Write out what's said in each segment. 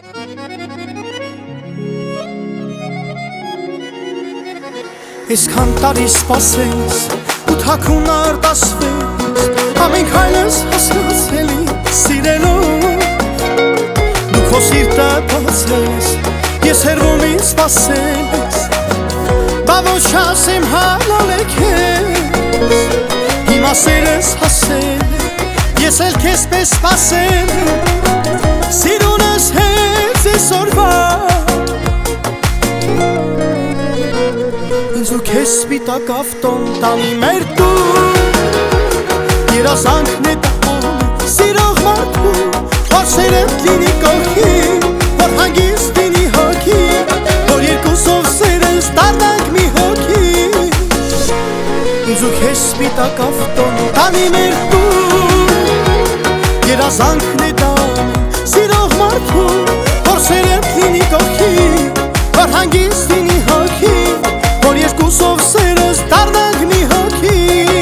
Այսքան տարի սպասես ու թաքուն արտասվես, ամենք հայլս հասկացելի սիրելով, դու քո սիրտը բացես, ես հեռվում ինձ սպասել ես, բա ոչ ասեմ հալալեք ես, հիմա սերս հասել, ես էլ քեզ պես սպասել, սիրունս հենց այսօրվա Ինձ ու քեզ սպիտակ ավտոն տանի մեր տուն Երազանքն է տանում սիրող մարդու Որ սերդ լինի կողքին, որ հանգիստ լինի հոգի Որ երկուսով սերս դառնանք մի հոգի Ինձ ու քեզ սպիտակ ավտոն տանի մեր տուն Երազանքն է տանում սիրող մարդու Որ սերդ լինի կողքին, որ հանգիստ լինի հոգի Որ երկուսով սերս դառնանք մի հոգի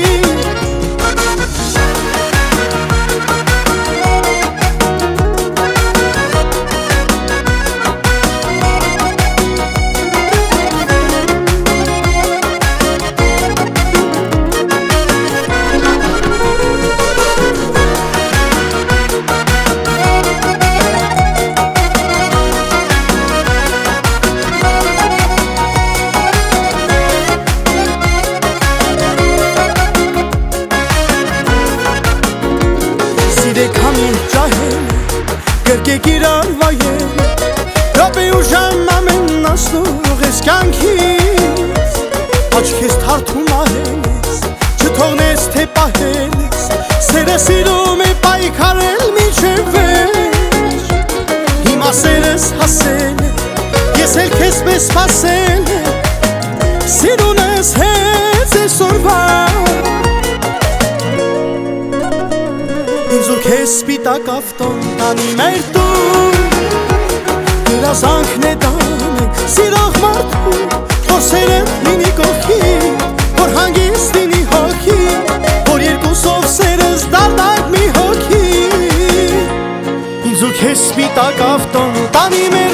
Գրկեք իրար վայել Ռոպե ու ժամ ամեն ասնող ես կյանքից Աչքես թարթում ահել ես Չթողնես թե պահել ես Սերը սիրում է պայքարել միջև վերջ Հիմա սերս հասել է Ես էլ քեզ պես սպասել է Սիրունս հենց այսօրվա Ինձ ու քեզ սպիտակ ավտոն տանի մեր տուն Երազանքն է տանենք սիրող մարդու Որ սերդ լինի կողքին, որ հանգիստ լինի հոգի Որ երկուսով սերս դառնանք մի հոգի Ինձ ու քեզ սպիտակ ավտոն տանի մեր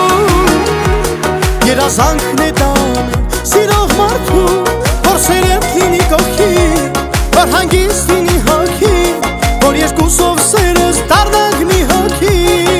տուն Երազանքն է տանենք սիրող մարդու Որ սերդ լինի կողքին, որ հանգիստ լինի հոգի Որ երկուսով սերս դառնանք մի հոգի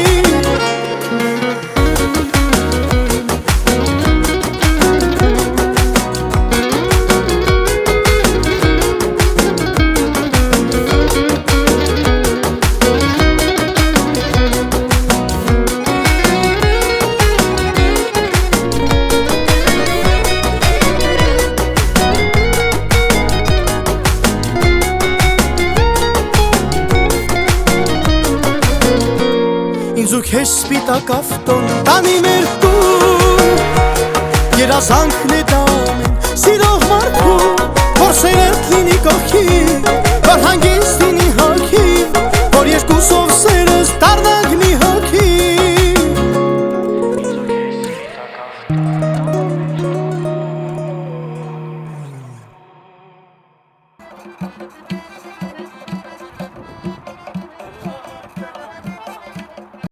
Ինձ ու քեզ սպիտակ ավտոն տանի մեր տուն Երազանքն է տանենք սիրող մարդու Որ սերդ լինի կողքին, որ հանգիստ լինի հոգի Որ երկուսով